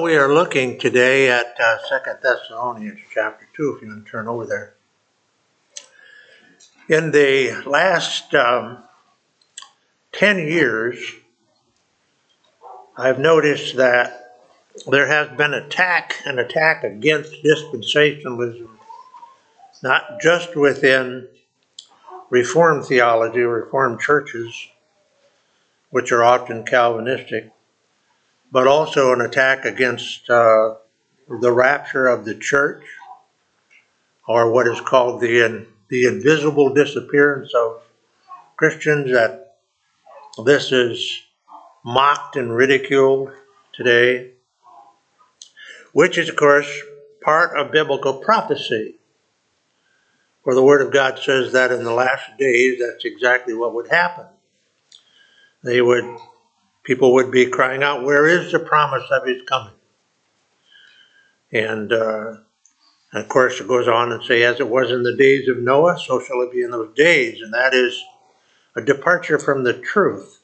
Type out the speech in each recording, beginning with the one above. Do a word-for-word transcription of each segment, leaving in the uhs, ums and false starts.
we are looking today at uh, Second Thessalonians chapter two, if you want to turn over there. In the last um, ten years, I've noticed that there has been attack, an attack against dispensationalism, not just within Reformed theology, Reformed churches, which are often Calvinistic, but also an attack against uh, the rapture of the church, or what is called the in, the invisible disappearance of Christians. That this is mocked and ridiculed today, which is, of course, part of biblical prophecy. For the Word of God says that in the last days, that's exactly what would happen. They would, people would be crying out, "Where is the promise of His coming?" And, uh, and of course, it goes on and say, "As it was in the days of Noah, so shall it be in those days." And that is a departure from the truth.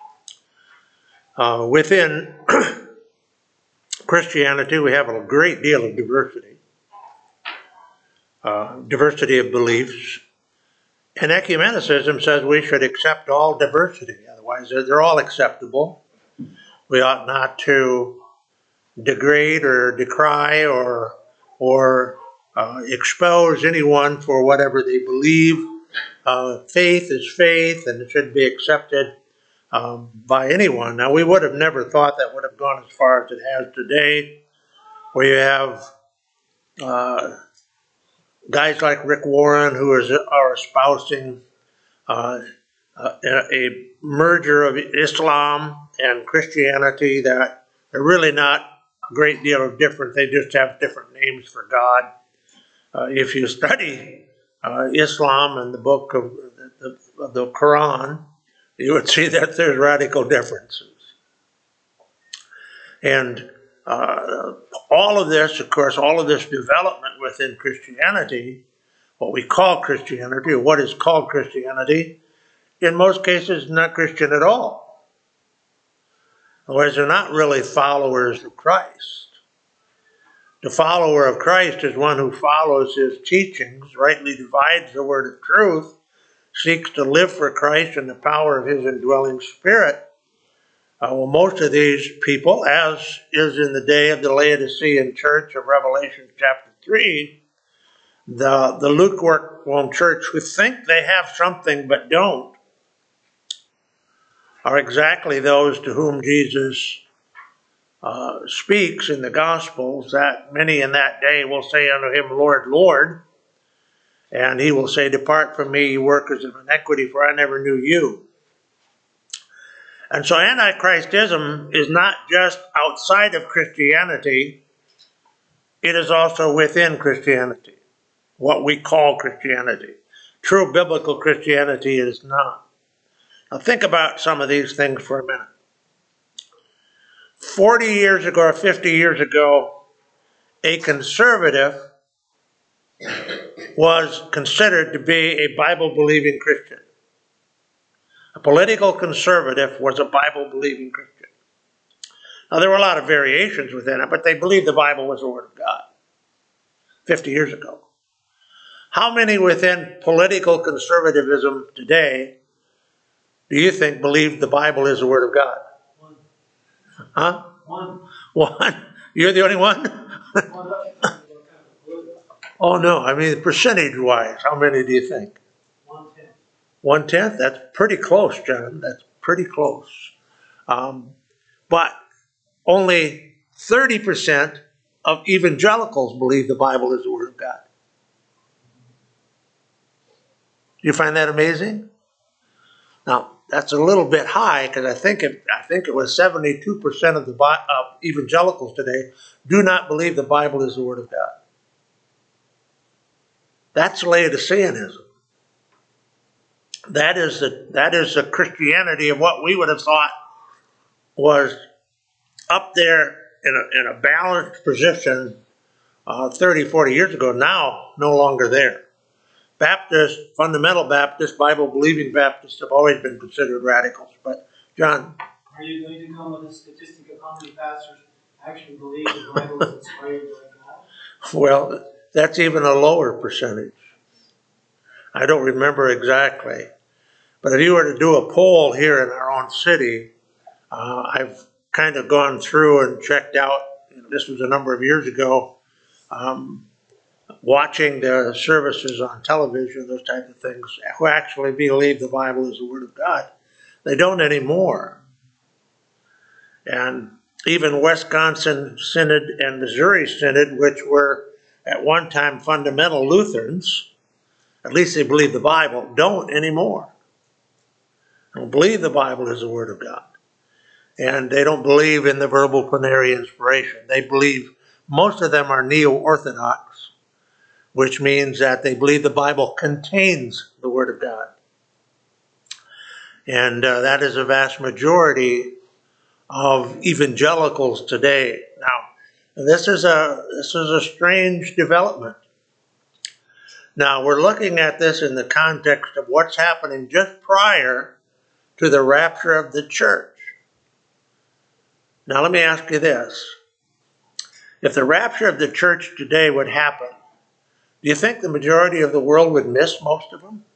Uh, within Christianity, we have a great deal of diversity, uh, diversity of beliefs. And ecumenicism says we should accept all diversity. Otherwise, they're all acceptable. We ought not to degrade or decry or or uh, expose anyone for whatever they believe. Uh, faith is faith, and it should be accepted um, by anyone. Now, we would have never thought that would have gone as far as it has today, where you have uh, guys like Rick Warren who is, are espousing uh, a, a merger of Islam and Christianity that are really not a great deal of different. They just have different names for God. Uh, if you study uh, Islam and the book of the, of the Quran, you would see that there's radical differences. And uh, all of this, of course, all of this development within Christianity, what we call Christianity, or what is called Christianity, in most cases not Christian at all. Otherwise, they're not really followers of Christ. The follower of Christ is one who follows His teachings, rightly divides the word of truth, seeks to live for Christ in the power of His indwelling Spirit. Uh, well, most of these people, as is in the day of the Laodicean church of Revelation chapter three, the, the lukewarm church who think they have something but don't, are exactly those to whom Jesus uh, speaks in the Gospels, that many in that day will say unto Him, "Lord, Lord," and He will say, "Depart from me, you workers of iniquity, for I never knew you." And so Antichristism is not just outside of Christianity, it is also within Christianity, what we call Christianity. True biblical Christianity is not. Now think about some of these things for a minute. forty years ago or fifty years ago, a conservative was considered to be a Bible-believing Christian. A political conservative was a Bible-believing Christian. Now, there were a lot of variations within it, but they believed the Bible was the Word of God fifty years ago. How many within political conservatism today do you think believe the Bible is the Word of God? One. Huh? One. One? You're the only one? One. Oh, no. I mean, percentage-wise, how many do you think? One-tenth. One-tenth? That's pretty close, John. That's pretty close. Um, but only thirty percent of evangelicals believe the Bible is the Word of God. Do you find that amazing? Now, that's a little bit high, because I think it, I think it was seventy-two percent of the of evangelicals today do not believe the Bible is the Word of God. That's Laodiceanism. That is the that is the Christianity of what we would have thought was up there in a, in a balanced position uh, thirty, forty years ago. Now, no longer there. Baptists, fundamental Baptists, Bible-believing Baptists have always been considered radicals. But, John? Are you going to come with a statistic of how many pastors actually believe the Bible is inspired by God? Well, that's even a lower percentage. I don't remember exactly. But if you were to do a poll here in our own city, uh, I've kind of gone through and checked out, this was a number of years ago, um, watching the services on television, those type of things, who actually believe the Bible is the Word of God. They don't anymore. And even Wisconsin Synod and Missouri Synod, which were at one time fundamental Lutherans, at least they believe the Bible, don't anymore. They don't believe the Bible is the Word of God. And they don't believe in the verbal plenary inspiration. They believe, most of them are neo-Orthodox, which means that they believe the Bible contains the Word of God. And uh, that is a vast majority of evangelicals today. Now, this is a this is a strange development. Now, we're looking at this in the context of what's happening just prior to the rapture of the church. Now, let me ask you this. If the rapture of the church today would happen, do you think the majority of the world would miss most of them?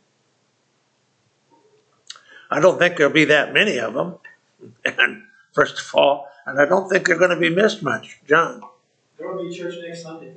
I don't think there'll be that many of them. And first of all, and I don't think they're going to be missed much. John? There will be church next Sunday.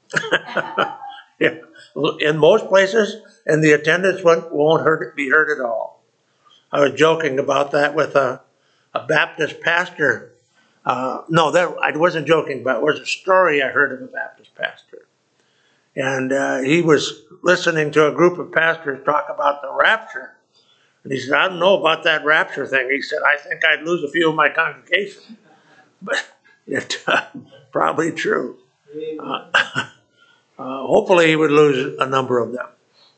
Yeah. In most places, and the attendance won't, won't hurt, be heard at all. I was joking about that with a, a Baptist pastor. Uh, no, that, I wasn't joking about it. It was a story I heard of a Baptist pastor. And uh, he was listening to a group of pastors talk about the rapture. And he said, I don't know about that rapture thing. He said, I think I'd lose a few of my congregation. But it's uh, probably true. Uh, uh, hopefully he would lose a number of them.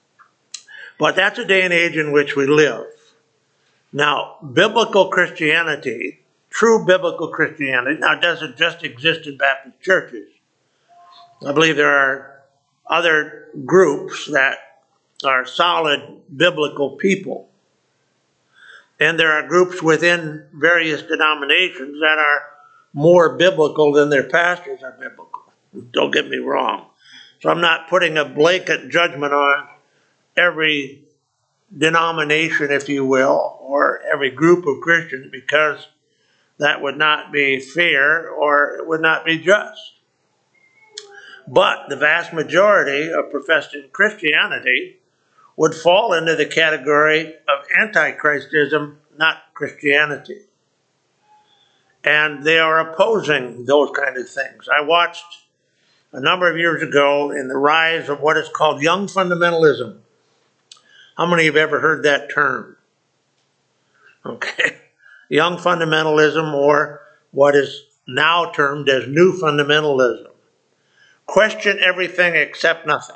But that's a day and age in which we live. Now, biblical Christianity, true biblical Christianity, now doesn't just exist in Baptist churches. I believe there are other groups that are solid biblical people. And there are groups within various denominations that are more biblical than their pastors are biblical. Don't get me wrong. So I'm not putting a blanket judgment on every denomination, if you will, or every group of Christians, because that would not be fair or it would not be just. But the vast majority of professing Christianity would fall into the category of antichristism, not Christianity. And they are opposing those kind of things. I watched a number of years ago in the rise of what is called young fundamentalism. How many have ever heard that term? Okay. Young fundamentalism, or what is now termed as new fundamentalism. Question everything except nothing.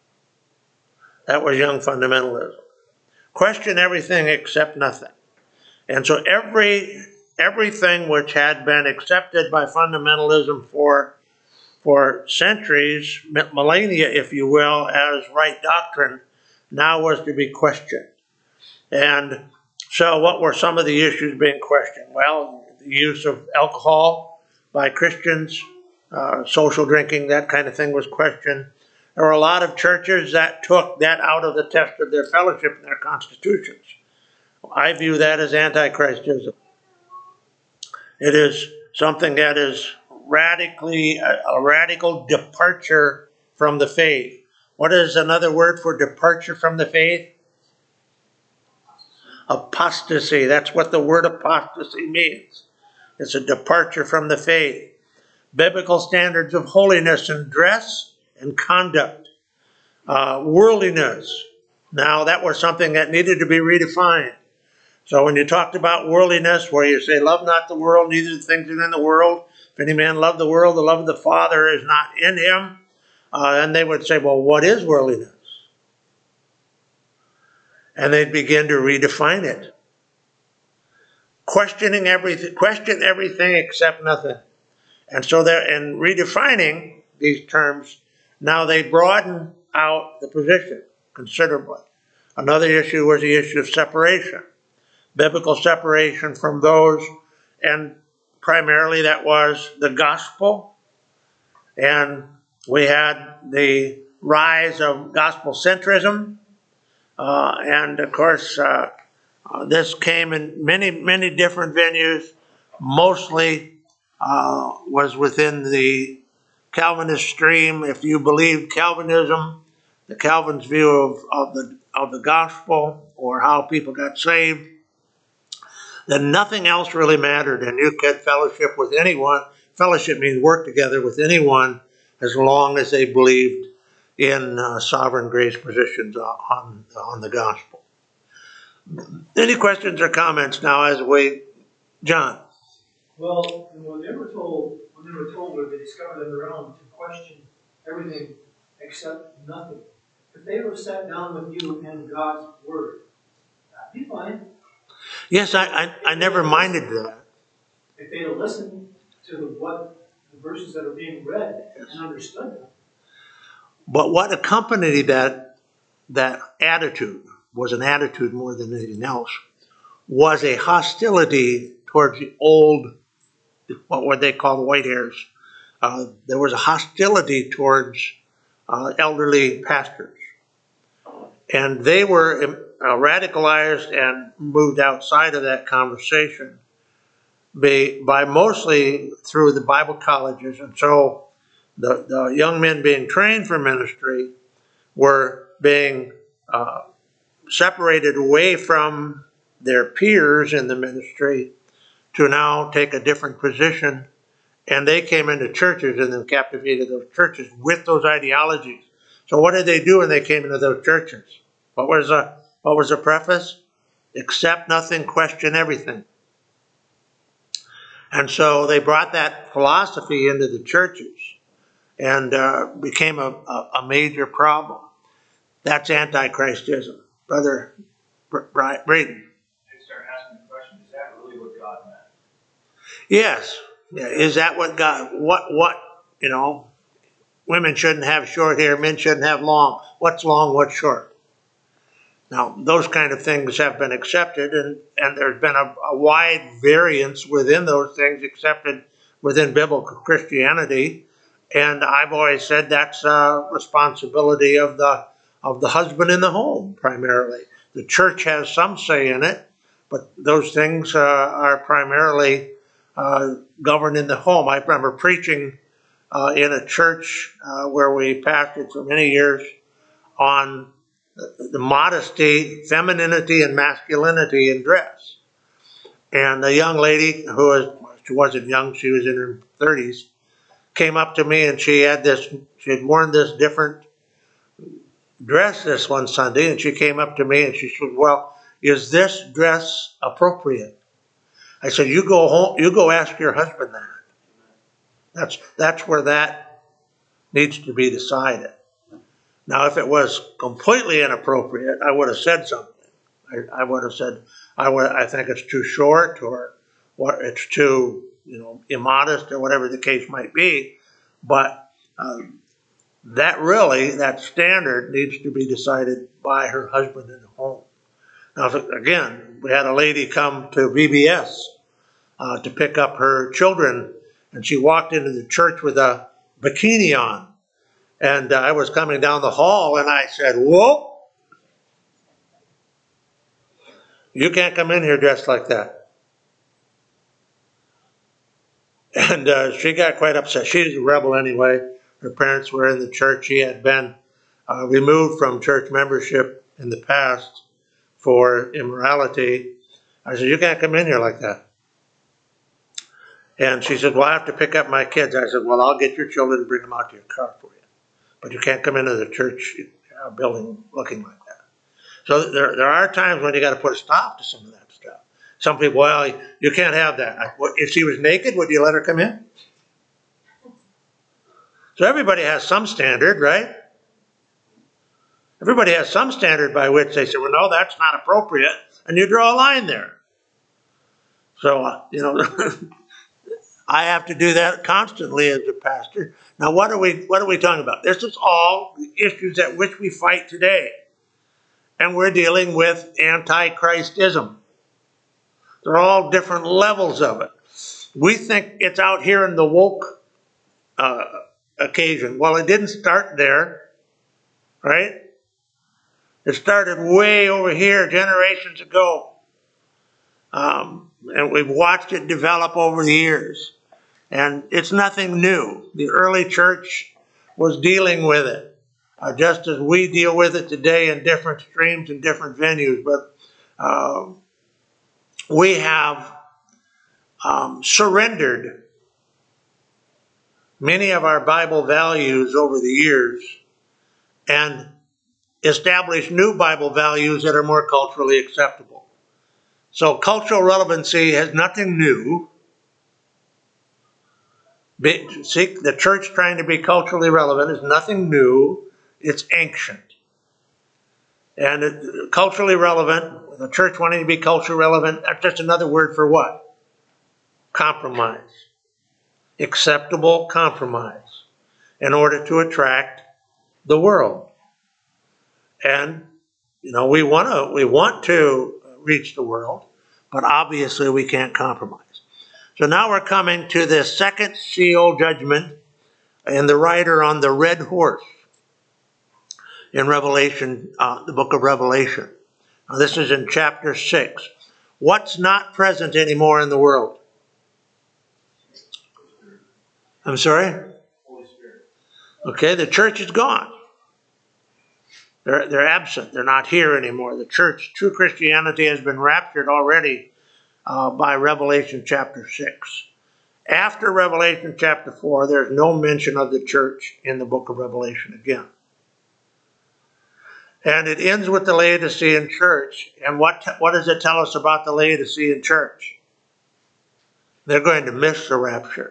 That was young fundamentalism. Question everything except nothing. And so every everything which had been accepted by fundamentalism for, for centuries, millennia, if you will, as right doctrine, now was to be questioned. And so what were some of the issues being questioned? Well, the use of alcohol by Christians, uh, social drinking, that kind of thing was questioned. There were a lot of churches that took that out of the test of their fellowship and their constitutions. I view that as antichristism. It is something that is radically, a, a radical departure from the faith. What is another word for departure from the faith? Apostasy. That's what the word apostasy means. It's a departure from the faith. Biblical standards of holiness in dress and conduct. Uh, worldliness. Now, that was something that needed to be redefined. So when you talked about worldliness, where you say, love not the world, neither the things that are in the world. If any man love the world, the love of the Father is not in him. Uh, then they would say, well, what is worldliness? And they'd begin to redefine it. Questioning everything, question everything except nothing. And so they're in redefining these terms, now they broaden out the position considerably. Another issue was the issue of separation. Biblical separation from those, and primarily that was the gospel, and we had the rise of gospel centrism, uh, and of course uh, uh, this came in many, many different venues, mostly uh, was within the Calvinist stream. If you believed Calvinism, the Calvin's view of, of the of the gospel or how people got saved, then nothing else really mattered, and you could fellowship with anyone. Fellowship means work together with anyone as long as they believed in uh, sovereign grace positions on, on the gospel. Any questions or comments now as we, John? Well, when they were told, when they were told, or they discovered on their own to question everything except nothing, if they were sat down with you and God's word, that'd be fine. Yes, I, I, I never minded that. If they'd have listened to what the verses that are being read and understood them. But what accompanied that that attitude was an attitude more than anything else, was a hostility towards the old, what would they call the white hairs. Uh, there was a hostility towards uh, elderly pastors. And they were uh, radicalized and moved outside of that conversation by, by mostly through the Bible colleges. And so the, the young men being trained for ministry were being uh, separated away from their peers in the ministry to now take a different position. And they came into churches and then captivated those churches with those ideologies. So what did they do when they came into those churches? What was the, what was the preface? Accept nothing, question everything. And so they brought that philosophy into the churches and uh, became a, a, a major problem. That's antichristism. Brother Braden. They start asking the question, is that really what God meant? Yes. Yeah. Is that what God, what, what, you know, women shouldn't have short hair, men shouldn't have long. What's long, what's short? Now, those kind of things have been accepted, and, and there's been a, a wide variance within those things accepted within biblical Christianity. And I've always said that's a responsibility of the of the husband in the home, primarily. The church has some say in it, but those things uh, are primarily uh, governed in the home. I remember preaching uh, in a church uh, where we pastored for many years on the modesty, femininity, and masculinity in dress. And a young lady who was, she wasn't young, she was in her thirties, came up to me and she had this, she had worn this different dress this one Sunday, and she came up to me and she said, well, is this dress appropriate? I said, you go home, you go ask your husband that. That's, that's where that needs to be decided. Now, if it was completely inappropriate, I would have said something. I, I would have said, I would, I think it's too short, or what, it's too, you know, immodest, or whatever the case might be. But um, that really, that standard needs to be decided by her husband in the home. Now, if, again, we had a lady come to V B S uh, to pick up her children, and she walked into the church with a bikini on. And uh, I was coming down the hall, and I said, whoa, you can't come in here dressed like that. And uh, she got quite upset. She's a rebel anyway. Her parents were in the church. She had been uh, removed from church membership in the past for immorality. I said, you can't come in here like that. And she said, well, I have to pick up my kids. I said, well, I'll get your children and bring them out to your car for you. But you can't come into the church uh, building looking like that. So there, there are times when you got to put a stop to some of that stuff. Some people, well, you can't have that. I, if she was naked, would you let her come in? So everybody has some standard, right? Everybody has some standard by which they say, well, no, that's not appropriate, and you draw a line there. So, uh, you know, I have to do that constantly as a pastor. Now, what are we what are we talking about? This is all the issues at which we fight today. And we're dealing with antichristism. They're all different levels of it. We think it's out here in the woke uh, occasion. Well, it didn't start there, right? It started way over here generations ago. Um, and we've watched it develop over the years. And it's nothing new. The early church was dealing with it, uh, just as we deal with it today in different streams and different venues. But uh, we have um, surrendered many of our Bible values over the years and established new Bible values that are more culturally acceptable. So cultural relevancy has nothing new. Be, see, the church trying to be culturally relevant is nothing new. It's ancient. And it, culturally relevant, the church wanting to be culturally relevant, that's just another word for what? Compromise. Acceptable compromise in order to attract the world. And, you know, we want to we want to reach the world, but obviously we can't compromise. So now we're coming to the second seal judgment and the rider on the red horse in Revelation, uh, the book of Revelation. Now this is in chapter six. What's not present anymore in the world? I'm sorry? Holy Spirit. Okay, the church is gone. They're, they're absent. They're not here anymore. The church, true Christianity, has been raptured already uh, by Revelation chapter six. After Revelation chapter four, there's no mention of the church in the book of Revelation again. And it ends with the Laodicean church. And what, what does it tell us about the Laodicean church? They're going to miss the rapture.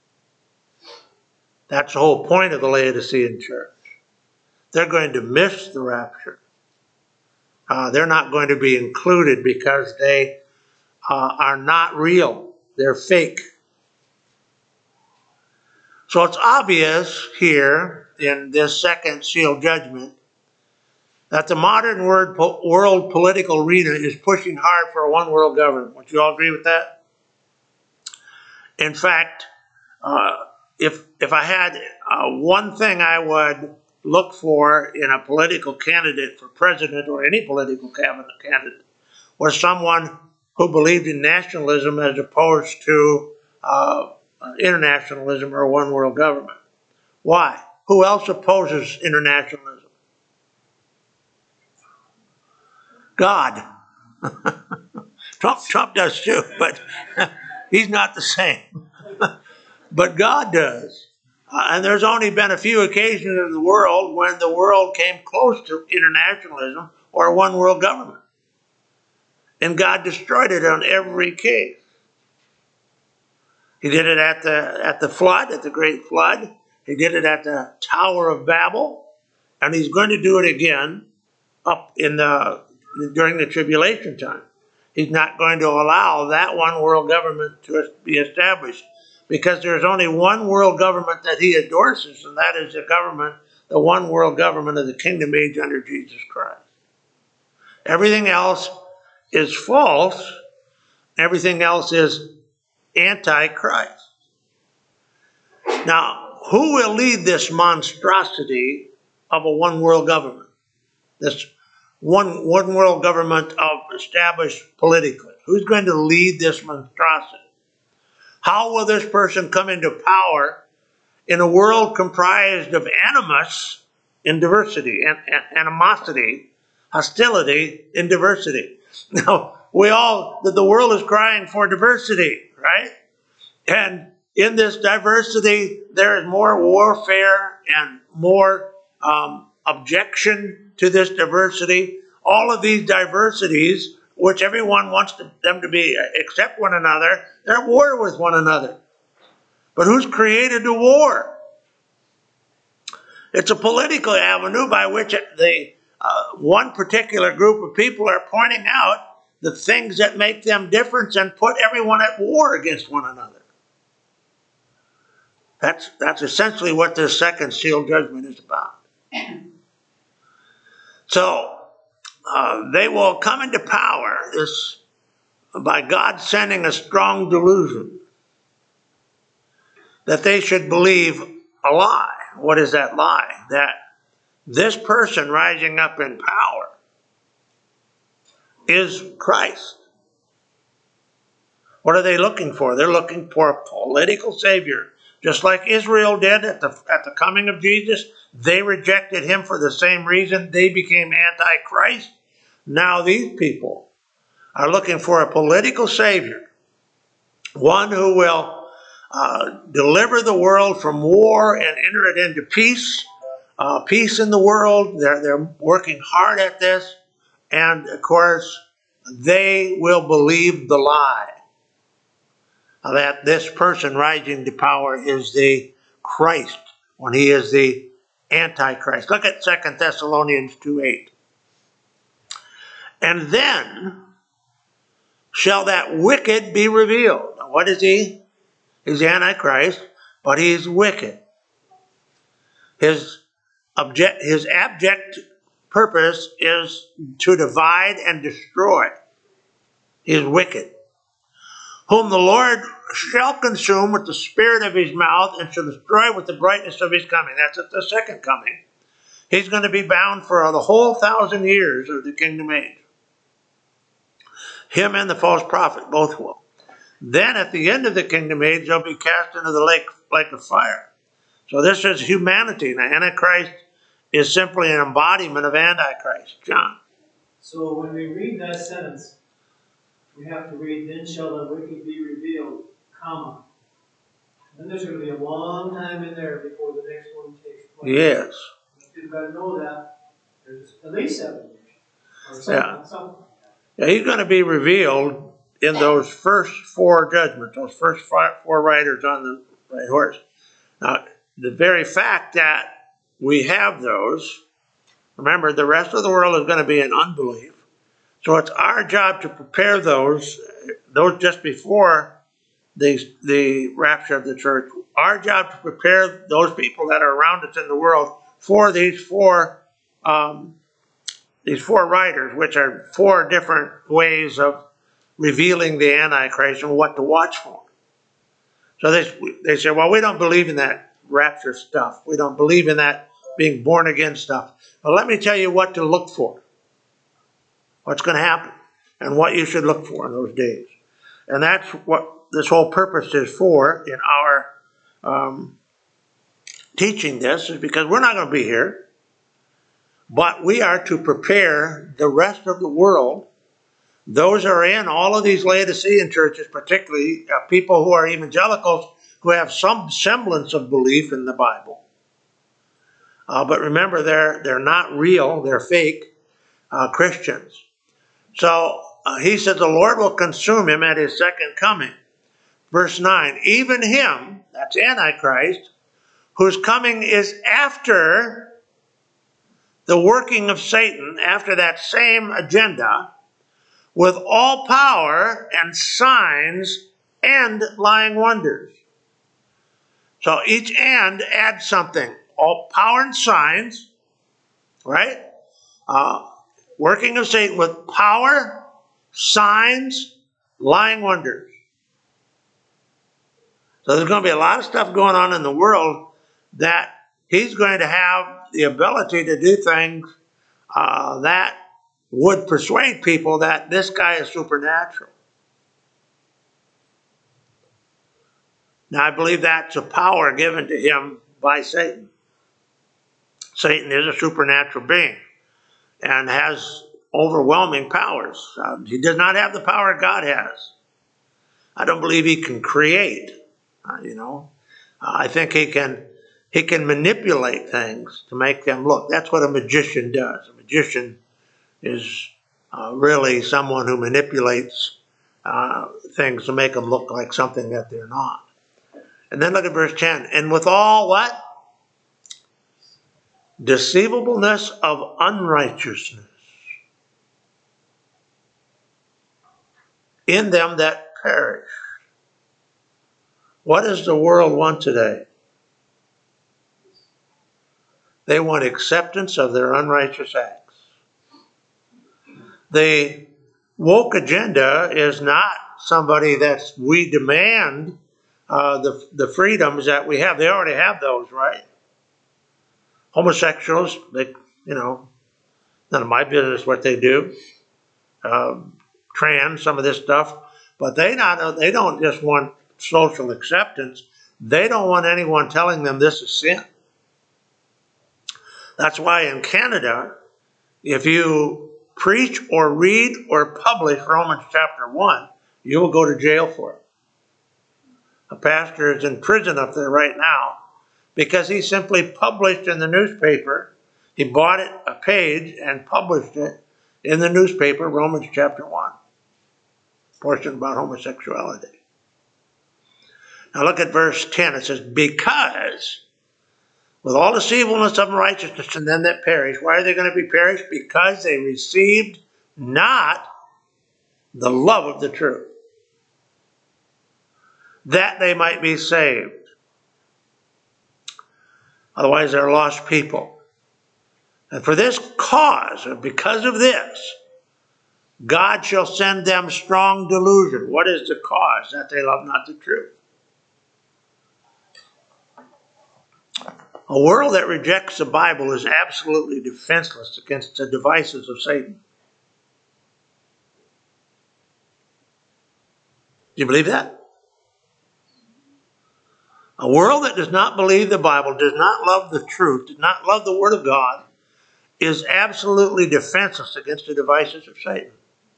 That's the whole point of the Laodicean church. They're going to miss the rapture. Uh, they're not going to be included because they uh, are not real. They're fake. So it's obvious here in this second seal judgment that the modern world, world political arena is pushing hard for a one world government. Would you all agree with that? In fact, uh, if if I had uh, one thing I would look for in a political candidate for president or any political cabinet candidate was someone who believed in nationalism as opposed to uh, internationalism or a one world government. Why? Who else opposes internationalism? God. Trump, Trump does too, but he's not the same. But God does. Uh, and there's only been a few occasions in the world when the world came close to internationalism or one world government. And God destroyed it on every case. He did it at the, at the flood, at the great flood. He did it at the Tower of Babel. And he's going to do it again up in the, during the tribulation time. He's not going to allow that one world government to be established, because there's only one world government that he endorses, and that is the government, the one world government of the kingdom age under Jesus Christ. Everything else is false. Everything else is anti-Christ. Now, who will lead this monstrosity of a one world government? This one, one world government of established politically. Who's going to lead this monstrosity? How will this person come into power in a world comprised of animus in diversity, and, and animosity, hostility in diversity? Now, we all, the, the world is crying for diversity, right? And in this diversity, there is more warfare and more um, objection to this diversity. All of these diversities, which everyone wants to, them to be accept one another, they're at war with one another. But who's created the war? It's a political avenue by which the uh, one particular group of people are pointing out the things that make them different and put everyone at war against one another. That's, that's essentially what this second seal judgment is about. So, Uh, they will come into power this by God sending a strong delusion. that they should believe a lie. What is that lie? That this person rising up in power is Christ. What are they looking for? They're looking for a political savior. Just like Israel did at the, at the coming of Jesus, they rejected him for the same reason. They became anti-Christ. Now these people are looking for a political savior, one who will uh, deliver the world from war and enter it into peace, uh, peace in the world. They're, they're working hard at this, and of course, they will believe the lie that this person rising to power is the Christ, when he is the Antichrist. Look at Second Thessalonians two eight. And then shall that wicked be revealed. Now, what is he? He's the Antichrist, but he's wicked. His, object, his abject purpose is to divide and destroy. He is wicked. Whom the Lord shall consume with the spirit of his mouth and shall destroy with the brightness of his coming. That's at the second coming. He's going to be bound for the whole thousand years of the kingdom age. Him and the false prophet both will. Then at the end of the kingdom age, they'll be cast into the lake, lake of fire. So this is humanity. Now, Antichrist is simply an embodiment of Antichrist. John. So when we read that sentence, we have to read, then shall the wicked be revealed, comma. Then there's going to be a long time in there before the next one takes place. Yes. You've got to know that there's at least seven years. Or something, Yeah. something. Yeah, he's going to be revealed in those first four judgments, those first five, four riders on the right horse. Now, the very fact that we have those, remember, the rest of the world is going to be in unbelief. So it's our job to prepare those, those just before the, the rapture of the church. Our job to prepare those people that are around us in the world for these four, um, these four riders, which are four different ways of revealing the Antichrist and what to watch for. So they, they say, well, we don't believe in that rapture stuff. We don't believe in that being born again stuff. Well, let me tell you what to look for. What's going to happen and what you should look for in those days. And that's what this whole purpose is for in our um, teaching this, is because we're not going to be here, but we are to prepare the rest of the world. Those are in all of these Laodicean churches, particularly uh, people who are evangelicals who have some semblance of belief in the Bible. Uh, but remember, they're, they're not real, they're fake uh, Christians. So uh, he said the Lord will consume him at his second coming. Verse nine, even him, that's Antichrist, whose coming is after the working of Satan, after that same agenda, with all power and signs and lying wonders. So each and adds something. All power and signs, right? Uh, working of Satan with power, signs, lying wonders. So there's going to be a lot of stuff going on in the world that he's going to have the ability to do things uh, that would persuade people that this guy is supernatural. Now, I believe that's a power given to him by Satan. Satan is a supernatural being and has overwhelming powers. Uh, he does not have the power God has. I don't believe he can create, uh, you know. Uh, I think he can he can manipulate things to make them look. That's what a magician does. A magician is uh, really someone who manipulates uh, things to make them look like something that they're not. And then look at verse ten. And with all what? Deceivableness of unrighteousness in them that perish. What does the world want today? They want acceptance of their unrighteous acts. The woke agenda is not somebody that we demand uh, the, the freedoms that we have. They already have those, right? Homosexuals, they, you know, none of my business what they do. Um, trans, some of this stuff, but they not they don't just want social acceptance. They don't want anyone telling them this is sin. That's why in Canada, if you preach or read or publish Romans chapter one, you will go to jail for it. A pastor is in prison up there right now because he simply published in the newspaper. He bought it, a page, and published it in the newspaper, Romans chapter one, portion about homosexuality. Now look at verse ten. It says, because with all this evilness of unrighteousness and them that perish. Why are they going to be perished? Because they received not the love of the truth, that they might be saved. Otherwise they're lost people. And for this cause, or because of this, God shall send them strong delusion. What is the cause? That they love not the truth. A world that rejects the Bible is absolutely defenseless against the devices of Satan. Do you believe that? A world that does not believe the Bible, does not love the truth, does not love the Word of God, is absolutely defenseless against the devices of Satan.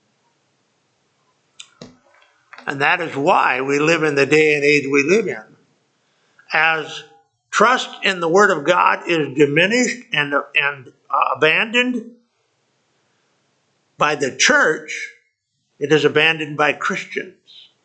And that is why we live in the day and age we live in. As trust in the Word of God is diminished and, and uh, abandoned by the church, it is abandoned by Christians.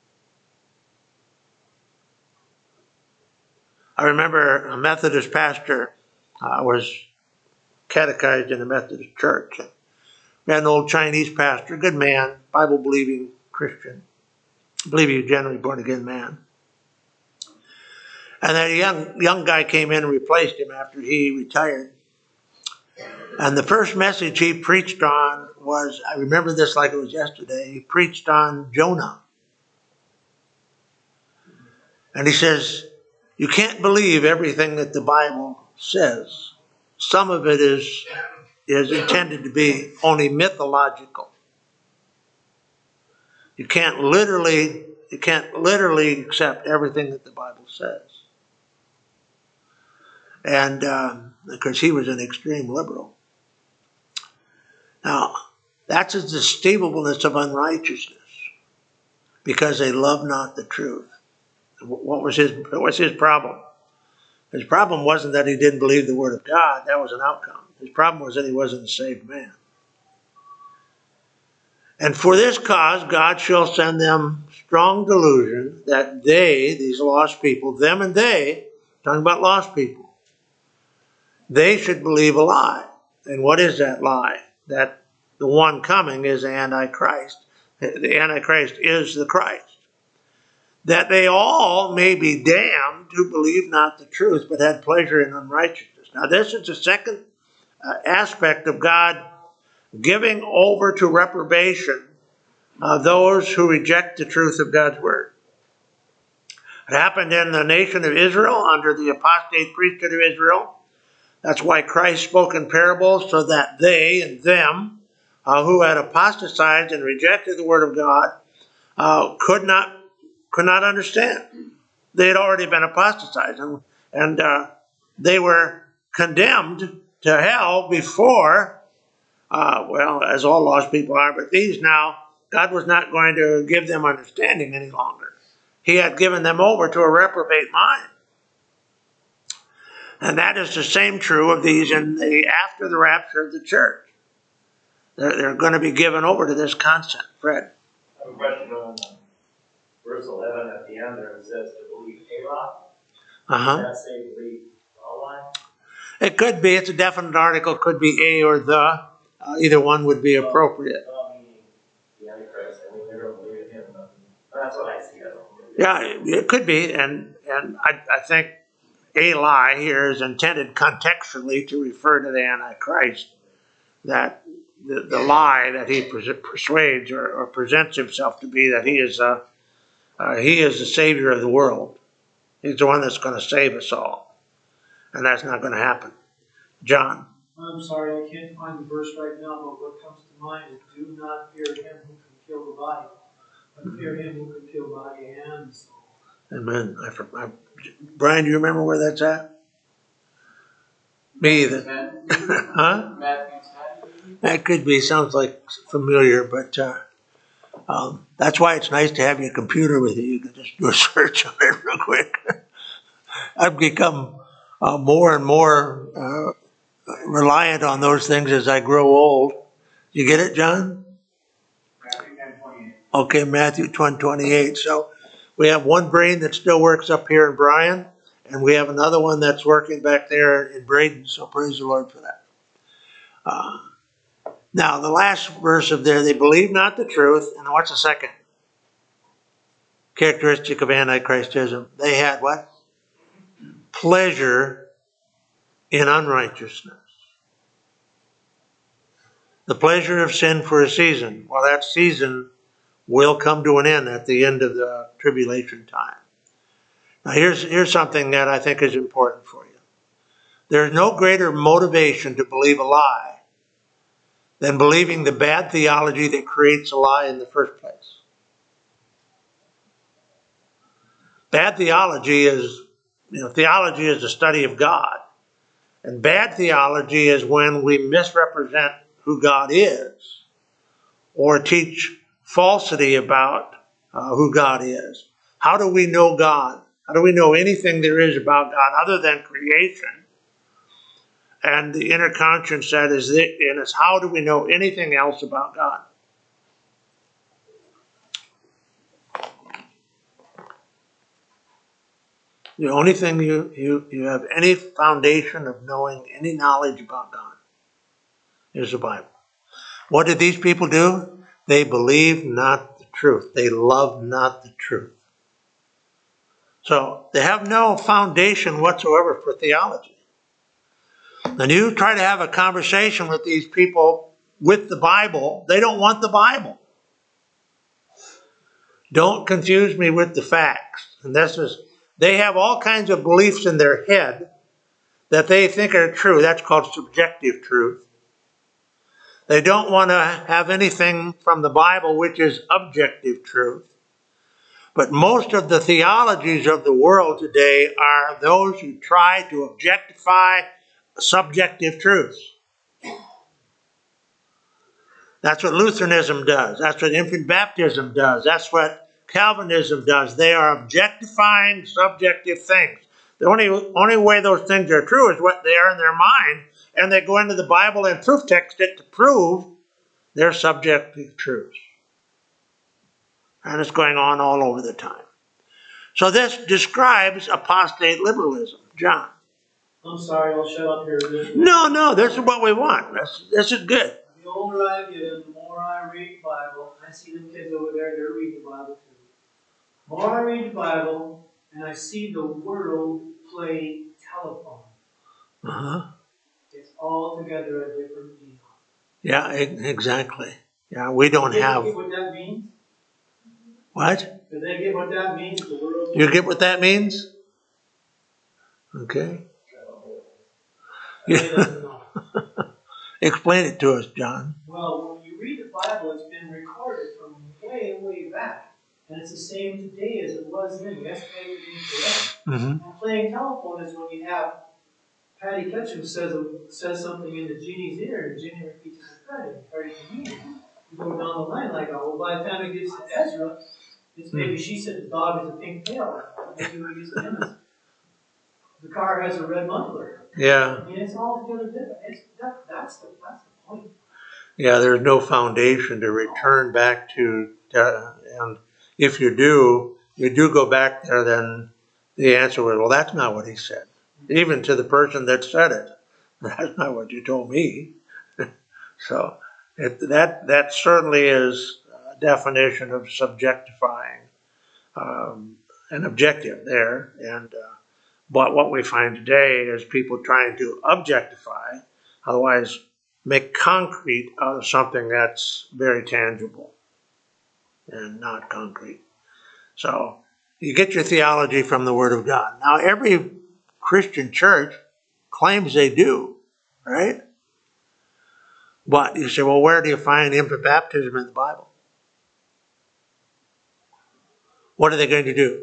I remember a Methodist pastor uh, was catechized in a Methodist church. We had an old Chinese pastor, good man, Bible-believing Christian. I believe he was generally born-again man. And then a young, young guy came in and replaced him after he retired. And the first message he preached on was, I remember this like it was yesterday, he preached on Jonah. And he says, you can't believe everything that the Bible says. Some of it is, is intended to be only mythological. You can't literally, you can't literally accept everything that the Bible says. And um, because he was an extreme liberal. Now, that's a deceivableness of unrighteousness, because they love not the truth. What was his, what was his problem? His problem wasn't that he didn't believe the Word of God. That was an outcome. His problem was that he wasn't a saved man. And for this cause, God shall send them strong delusion that they, these lost people, them and they, talking about lost people, they should believe a lie. And what is that lie? That the one coming is the Antichrist. The Antichrist is the Christ. That they all may be damned who believe not the truth, but had pleasure in unrighteousness. Now this is the second uh, aspect of God giving over to reprobation uh, those who reject the truth of God's word. It happened in the nation of Israel under the apostate priesthood of Israel. That's why Christ spoke in parables, so that they and them uh, who had apostatized and rejected the word of God uh, could not could not understand. They had already been apostatized, and, and uh, they were condemned to hell before, uh, well, as all lost people are, but these now, God was not going to give them understanding any longer. He had given them over to a reprobate mind. And that is the same true of these in the after the rapture of the church. They're, they're going to be given over to this concept. Fred? I have a question on verse eleven at the end there. It says to believe Elah. Uh-huh. Does that say believe Allah? It could be. It's a definite article. It could be a or the. Uh, either one would be appropriate. Well, meaning the Antichrist. I mean, they don't believe in him. But that's what I see. I don't believe in Yeah, it, it could be. And, and I, I think a lie here is intended contextually to refer to the Antichrist. That the, the lie that he pers- persuades or, or presents himself to be, that he is uh, uh, he is the savior of the world. He's the one that's going to save us all. And that's not going to happen. John. I'm sorry, I can't find the verse right now, but what comes to mind is do not fear him who can kill the body, but fear him who can kill body and soul. Amen. I, I, Brian, do you remember where that's at? Me either. Huh? That could be. Sounds like familiar, but uh, um, that's why it's nice to have your computer with you. You can just do a search on it real quick. I've become uh, more and more uh, reliant on those things as I grow old. You get it, John? Matthew ten twenty-eight. Okay, Matthew ten twenty-eight. So we have one brain that still works up here in Bryan, and we have another one that's working back there in Braden. So praise the Lord for that. Uh, now, the last verse of there, they believe not the truth. And what's the second characteristic of Antichristism? They had what? Pleasure in unrighteousness. The pleasure of sin for a season. Well, that season will come to an end at the end of the tribulation time. Now, here's, here's something that I think is important for you. There's no greater motivation to believe a lie than believing the bad theology that creates a lie in the first place. Bad theology is, you know, theology is the study of God. And bad theology is when we misrepresent who God is or teach falsity about uh, who God is. How do we know God? How do we know anything there is about God other than creation? And the inner conscience that is in us, how do we know anything else about God? The only thing you, you, you have any foundation of knowing any knowledge about God is the Bible. What did these people do? They believe not the truth. They love not the truth. So they have no foundation whatsoever for theology. And you try to have a conversation with these people with the Bible, they don't want the Bible. Don't confuse me with the facts. And this is, they have all kinds of beliefs in their head that they think are true. That's called subjective truth. They don't want to have anything from the Bible which is objective truth. But most of the theologies of the world today are those who try to objectify subjective truths. That's what Lutheranism does. That's what infant baptism does. That's what Calvinism does. They are objectifying subjective things. The only, only way those things are true is what they are in their mind, and they go into the Bible and proof text it to prove their subjective truths. And it's going on all over the time. So this describes apostate liberalism. John. I'm sorry, I'll shut up here. No, no, this is what we want. This, this is good. The older I get, the more I read the Bible. I see them kids over there, they're reading the Bible too. The more I read the Bible, and I see the world play telephone. Uh-huh. It's altogether a different deal. Yeah, exactly. Yeah, we don't Do they have... get what that means? What? Do they get what that means? The world. You get what that means? Okay. They doesn't know. Explain it to us, John. Well, when you read the Bible, it's been recorded from way, way back. And it's the same today as it was then, yesterday, today, today. Mm-hmm. And playing telephone is when you have Patty Ketchum says says something in the genie's ear, and the genie repeats it to Patty, and Patty can hear. You go down the line like, oh, well, by the time it gets to Ezra, it's maybe she said the dog has a pink tail. Maybe when it gets to him, the car has a red muffler. Yeah. I mean, it's all together different. It's, that, that's, the, that's the point. Yeah, there's no foundation to return back to, uh, and if you do, you do go back there, then the answer was, well, that's not what he said. Even to the person that said it. That's not what you told me. So it, that, that certainly is a definition of subjectifying um, an objective there. And uh, but what we find today is people trying to objectify, otherwise make concrete out of something that's very tangible and not concrete. So You get your theology from the Word of God. Now, every Christian church claims they do, right? But you say, well, where do you find infant baptism in the Bible? What are they going to do?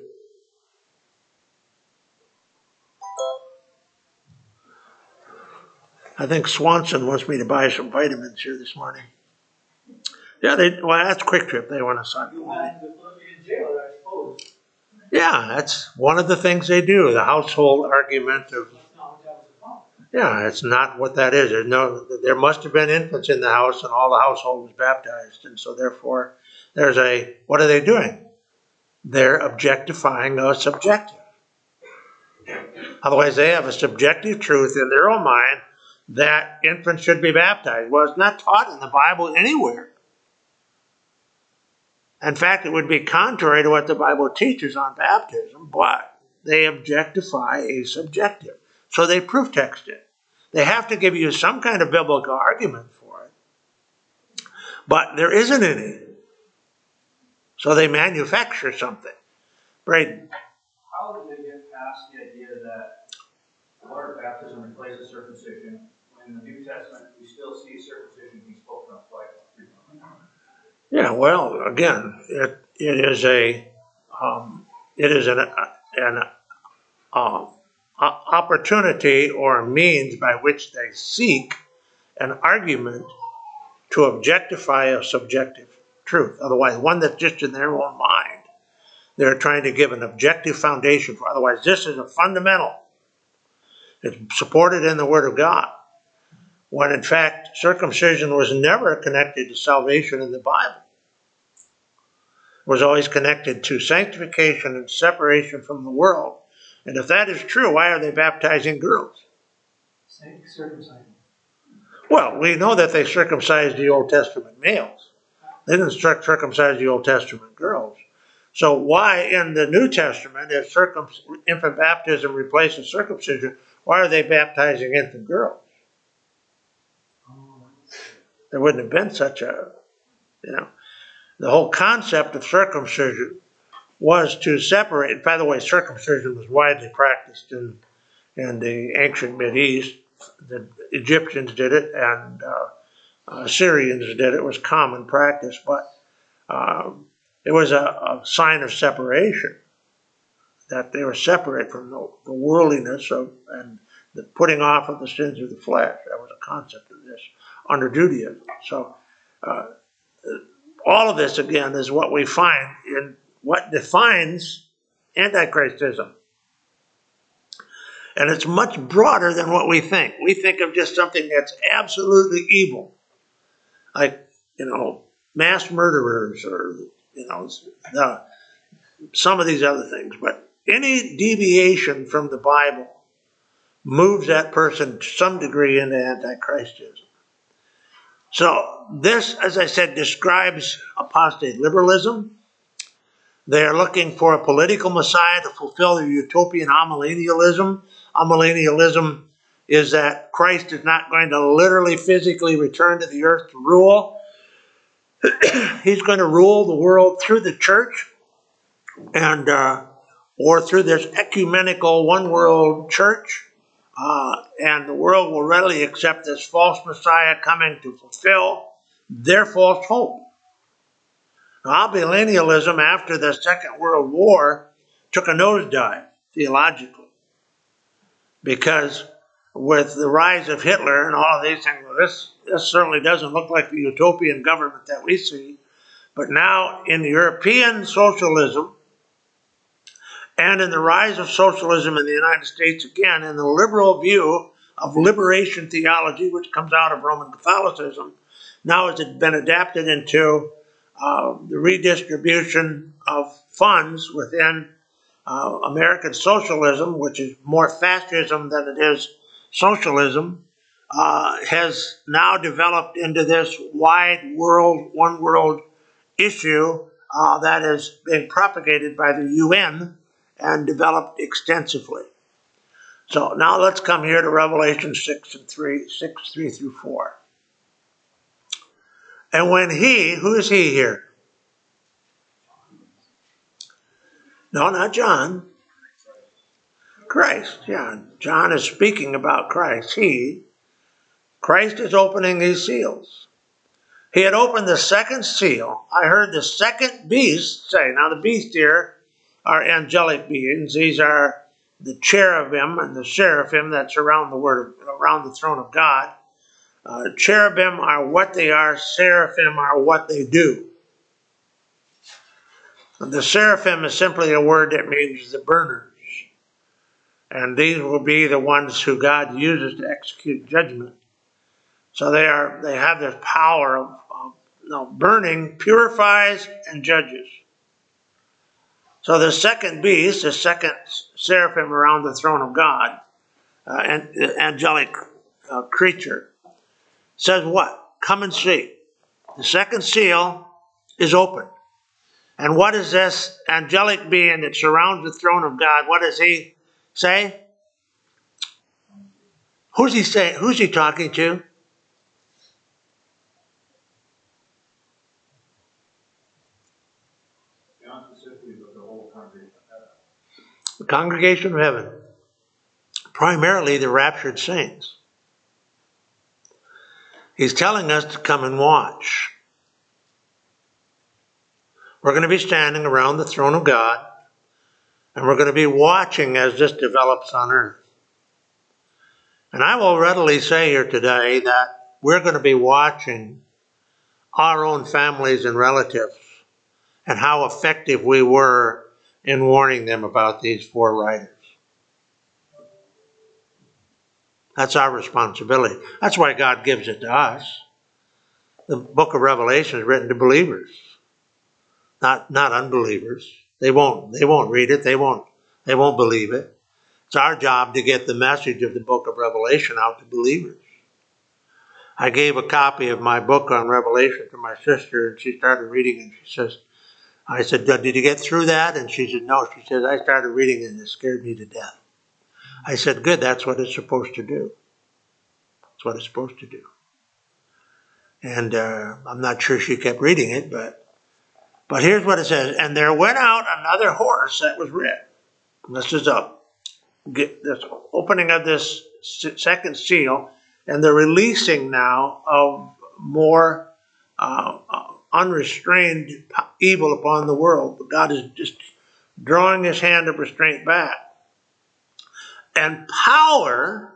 I think Swanson wants me to buy some vitamins here this morning. Yeah, they, well, that's Quick Trip. They want to sign. You had to put me in jail, I suppose. Yeah, that's one of the things they do, the household argument of, That's not what that was about. yeah, it's not what that is. There's no, there must have been infants in the house and all the household was baptized. And so therefore, there's a, what are they doing? They're objectifying a subjective. Otherwise, they have a subjective truth in their own mind that infants should be baptized. Well, it's not taught in the Bible anywhere. In fact, it would be contrary to what the Bible teaches on baptism, but they objectify a subjective. So they proof text it. They have to give you some kind of biblical argument for it. But there isn't any. So they manufacture something. Braden. How did they get past the idea that water baptism replaces circumcision when in the New Testament we still see circumcision being spoken of twice? Yeah, well, again, it it is a um, it is an an uh, opportunity or a means by which they seek an argument to objectify a subjective truth. Otherwise, one that's just in their own mind. They're trying to give an objective foundation for. Otherwise, this is a fundamental. It's supported in the Word of God. When in fact, circumcision was never connected to salvation in the Bible. It was always connected to sanctification and separation from the world. And if that is true, why are they baptizing girls? Circumcising. Well, we know that they circumcised the Old Testament males. They didn't circumcise the Old Testament girls. So why in the New Testament, if circum infant baptism replaces circumcision, why are they baptizing infant girls? There wouldn't have been such a, you know, the whole concept of circumcision was to separate. By the way, circumcision was widely practiced in, in the ancient Mideast. The Egyptians did it, and uh, uh, Syrians did it. It was common practice, but um, it was a, a sign of separation, that they were separate from the, the worldliness of and the putting off of the sins of the flesh. That was a concept of this under Judaism. So uh, all of this, again, is what we find in what defines Antichristism. And it's much broader than what we think. We think of just something that's absolutely evil, like, you know, mass murderers or, you know, the, some of these other things. But any deviation from the Bible moves that person to some degree into Antichristism. So this, as I said, describes apostate liberalism. They are looking for a political messiah to fulfill their utopian amillennialism. Amillennialism is that Christ is not going to literally, physically return to the earth to rule. He's going to rule the world through the church and uh, or through this ecumenical one-world church. Uh, and the world will readily accept this false messiah coming to fulfill their false hope. Now, amillennialism after the Second World War took a nosedive theologically, because with the rise of Hitler and all of these things, well, this, this certainly doesn't look like the utopian government that we see. But now in European socialism, and in the rise of socialism in the United States, again, in the liberal view of liberation theology, which comes out of Roman Catholicism, now has been adapted into uh, the redistribution of funds within uh, American socialism, which is more fascism than it is socialism, uh, has now developed into this wide world, one world issue uh, that is being propagated by the U N and developed extensively. So now let's come here to Revelation six and three, six, three through four. And when he, who is he here? No, not John. Christ, yeah. John is speaking about Christ. He, Christ is opening these seals. He had opened the second seal. I heard the second beast say, now the beast here are angelic beings. These are the cherubim and the seraphim that's around the word, around the throne of God. Uh, cherubim are what they are. Seraphim are what they do. And the seraphim is simply a word that means the burners. And these will be the ones who God uses to execute judgment. So they are, they have this power of, of you know, burning, purifies, and judges. So the second beast, the second seraphim around the throne of God, uh, and uh, angelic uh, creature, says what? Come and see. The second seal is open. And what is this angelic being that surrounds the throne of God? What does he say? Who's he saying? Who's he talking to? John specifically, but the whole congregation of heaven. The congregation of heaven. Primarily the raptured saints. He's telling us to come and watch. We're going to be standing around the throne of God, and we're going to be watching as this develops on earth. And I will readily say here today that we're going to be watching our own families and relatives and how effective we were in warning them about these four riders. That's our responsibility. That's why God gives it to us. The book of Revelation is written to believers, not, not unbelievers. They won't, they won't read it. They won't, they won't believe it. It's our job to get the message of the book of Revelation out to believers. I gave a copy of my book on Revelation to my sister, and she started reading it. She says, I said, did you get through that? And she said, no. She said, I started reading it and it scared me to death. I said, good, that's what it's supposed to do. That's what it's supposed to do. And uh, I'm not sure she kept reading it, but but here's what it says. And there went out another horse that was red. And this is a get this opening of this second seal, and the releasing now of more uh, uh, unrestrained evil upon the world. But God is just drawing his hand of restraint back. And power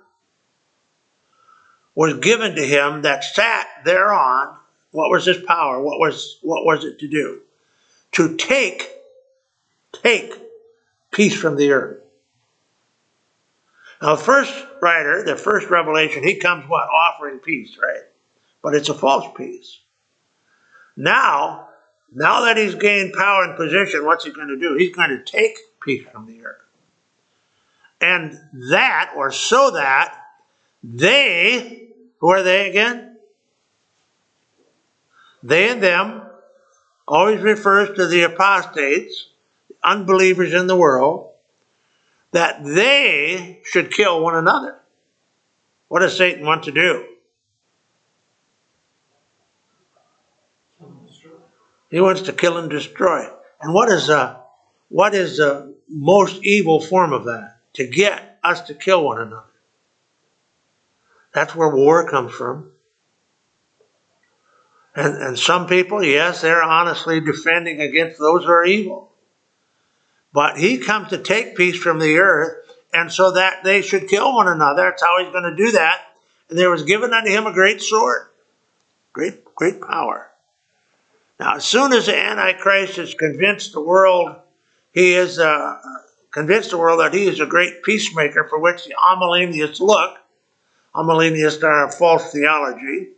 was given to him that sat thereon. What was his power? What was what was it to do? To take, take peace from the earth. Now the first writer, the first revelation, he comes what? Offering peace, right? But it's a false peace. Now, now that he's gained power and position, what's he going to do? He's going to take peace from the earth. And that, or so that, they, who are they again? They and them always refers to the apostates, unbelievers in the world, that they should kill one another. What does Satan want to do? He wants to kill and destroy. And what is uh, what is the most evil form of that? To get us to kill one another. That's where war comes from. And, and some people, yes, they're honestly defending against those who are evil. But he comes to take peace from the earth, and so that they should kill one another. That's how he's going to do that. And there was given unto him a great sword. Great, great power. Now, as soon as the Antichrist has convinced the world, he is uh, convinced the world that he is a great peacemaker, for which the Amillennialists look. Amillennialists are a false theology.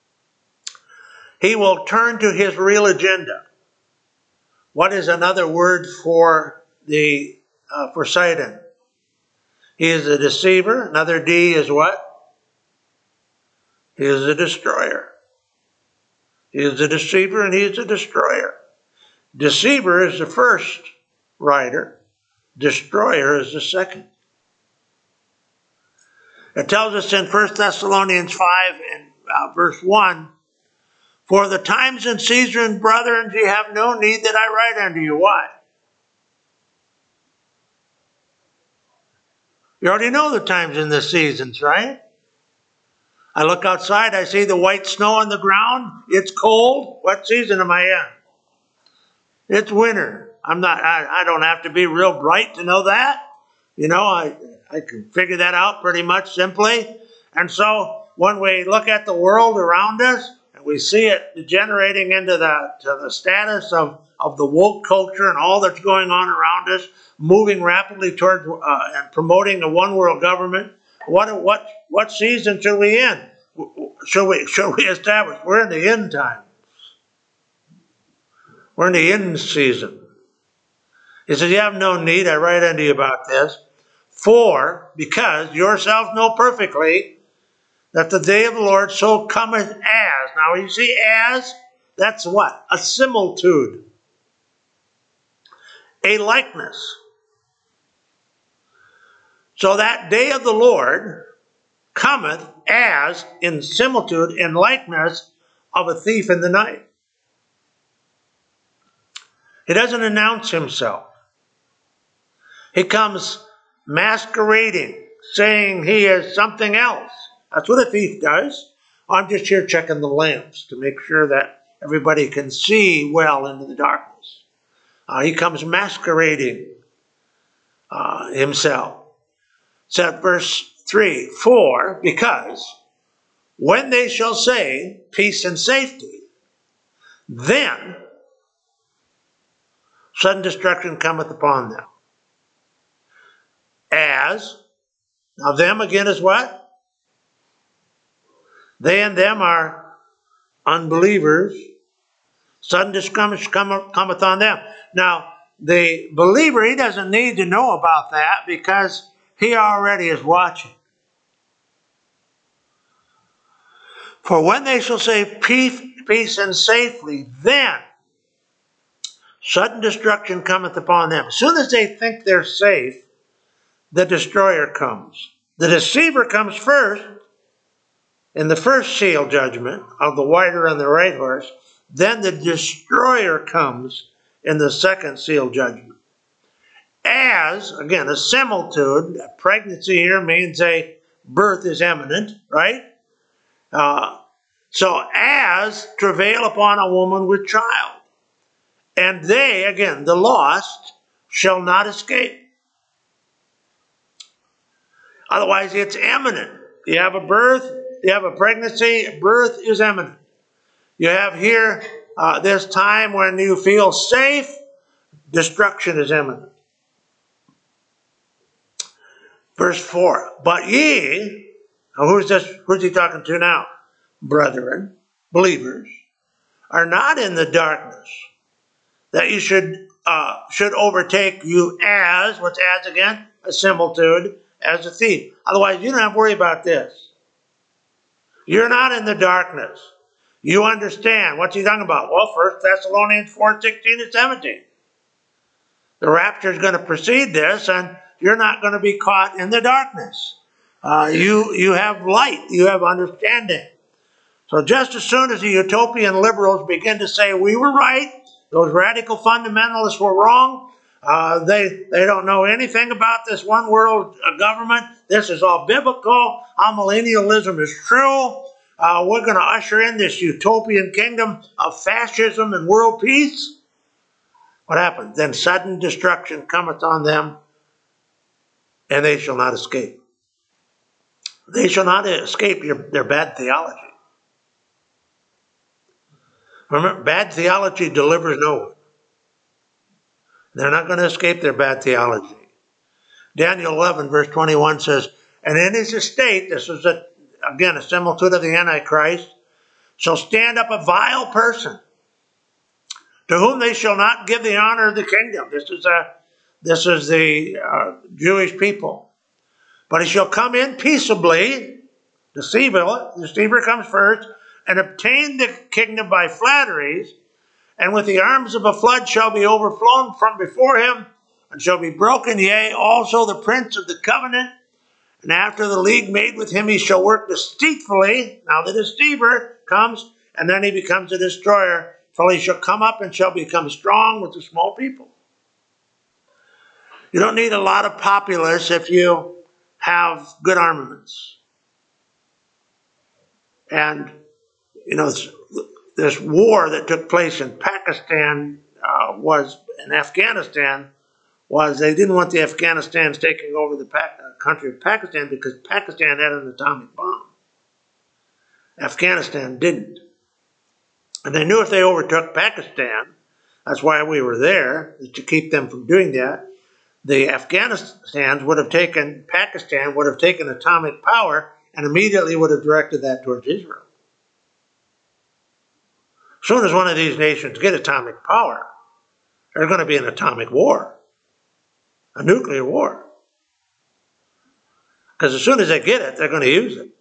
He will turn to his real agenda. What is another word for the uh, for Satan? He is a deceiver. Another D is what? He is a destroyer. He is a deceiver and he is a destroyer. Deceiver is the first writer. Destroyer is the second. It tells us in First Thessalonians five and uh, verse one, for the times and seasons, brethren, ye have no need that I write unto you. Why? You already know the times and the seasons, right? I look outside, I see the white snow on the ground. It's cold. What season am I in? It's winter. I'm not, I, I don't have to be real bright to know that. You know, I, I can figure that out pretty much simply. And so when we look at the world around us, and we see it degenerating into the, to the status of, of the woke culture and all that's going on around us, moving rapidly toward uh, and promoting a one world government, what what what season should we in? Should we should we establish? We're in the end times. We're in the end season. He says, you have no need, I write unto you about this, for, because yourselves know perfectly that the day of the Lord so cometh as. Now you see as, that's what? A similitude. A likeness. So that day of the Lord cometh as, in similitude, in likeness of a thief in the night. He doesn't announce himself. He comes masquerading, saying he is something else. That's what a thief does. I'm just here checking the lamps to make sure that everybody can see well into the darkness. Uh, he comes masquerading uh, himself. So verse three, for, because, when they shall say peace and safety, then sudden destruction cometh upon them. As, now them again is what? They and them are unbelievers. Sudden destruction cometh on them. Now, the believer, he doesn't need to know about that because he already is watching. For when they shall say peace, peace and safely, then sudden destruction cometh upon them. As soon as they think they're safe, the destroyer comes. The deceiver comes first in the first seal judgment of the whiter and the right horse. Then the destroyer comes in the second seal judgment. As, again, a similitude, a pregnancy here means a birth is imminent, right? Uh, so as travail upon a woman with child. And they, again, the lost, shall not escape. Otherwise, it's imminent. You have a birth, you have a pregnancy, birth is imminent. You have here uh, this time when you feel safe, destruction is imminent. Verse four, but ye, now who's this, who's he talking to now? Brethren, believers, are not in the darkness, that you should uh, should overtake you as, what's as again? A similitude, as a thief. Otherwise, you don't have to worry about this. You're not in the darkness. You understand. What's he talking about? Well, First Thessalonians four, sixteen and seventeen. The rapture is going to precede this, and you're not going to be caught in the darkness. Uh, you, you have light. You have understanding. So just as soon as the utopian liberals begin to say, we were right, those radical fundamentalists were wrong, uh, they, they don't know anything about this one world uh, government, this is all biblical, amillennialism is true, uh, we're going to usher in this utopian kingdom of fascism and world peace. What happens? Then sudden destruction cometh on them, and they shall not escape. They shall not escape your, their bad theology. Remember, bad theology delivers no one. They're not going to escape their bad theology. Daniel eleven, verse twenty-one says, and in his estate, this is, a, again, a similitude of the Antichrist, shall stand up a vile person, to whom they shall not give the honor of the kingdom. This is, a, this is the uh, Jewish people. But he shall come in peaceably, deceiver, deceiver comes first, and obtain the kingdom by flatteries, and with the arms of a flood shall be overflown from before him, and shall be broken, yea, also the prince of the covenant, and after the league made with him he shall work deceitfully. Now the deceiver comes, and then he becomes a destroyer, till he shall come up and shall become strong with the small people. You don't need a lot of populace if you have good armaments. And, you know, this, this war that took place in Pakistan uh, was, in Afghanistan, was they didn't want the Afghanistans taking over the pa- country of Pakistan because Pakistan had an atomic bomb. Afghanistan didn't. And they knew if they overtook Pakistan, that's why we were there, to keep them from doing that, the Afghanistans would have taken, Pakistan would have taken atomic power and immediately would have directed that towards Israel. As soon as one of these nations get atomic power, there's going to be an atomic war, a nuclear war. Because as soon as they get it, they're going to use it.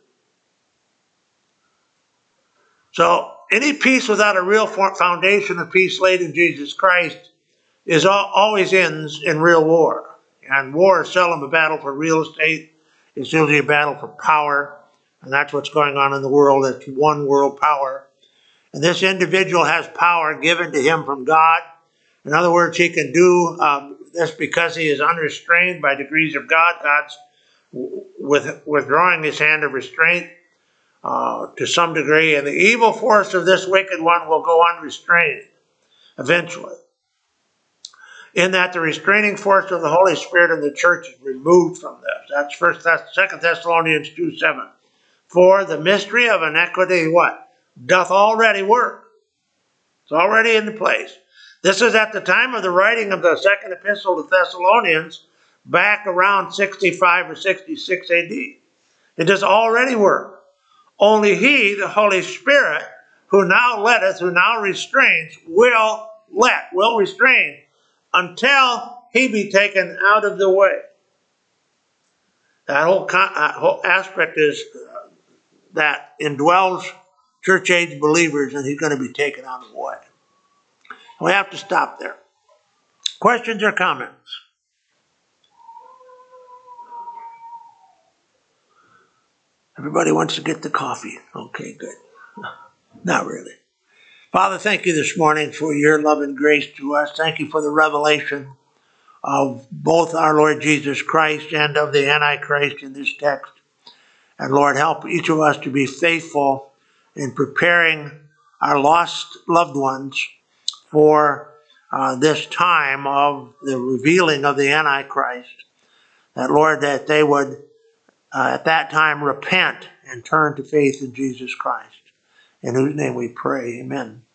So any peace without a real foundation of peace laid in Jesus Christ is all, always ends in real war. And war is seldom a battle for real estate. It's usually a battle for power. And that's what's going on in the world. It's one world power. And this individual has power given to him from God. In other words, he can do um, this because he is unrestrained by degrees of God. God's with, withdrawing his hand of restraint uh, to some degree. And the evil force of this wicked one will go unrestrained eventually. In that the restraining force of the Holy Spirit in the church is removed from this. That's First Thess- Second Thessalonians two seven. For the mystery of iniquity, what? Doth already work. It's already in place. This is at the time of the writing of the second epistle to Thessalonians, back around sixty-five or sixty-six A D. It does already work. Only he, the Holy Spirit, who now letteth, who now restrains, will let, will restrain, until he be taken out of the way. That whole, con- that whole aspect is uh, that indwells church-age believers, and he's going to be taken out of the way. We have to stop there. Questions or comments? Everybody wants to get the coffee. Okay, good. Not really. Father, thank you this morning for your love and grace to us. Thank you for the revelation of both our Lord Jesus Christ and of the Antichrist in this text. And Lord, help each of us to be faithful in preparing our lost loved ones for uh, this time of the revealing of the Antichrist. That, Lord, that they would uh, at that time repent and turn to faith in Jesus Christ. In whose name we pray, amen.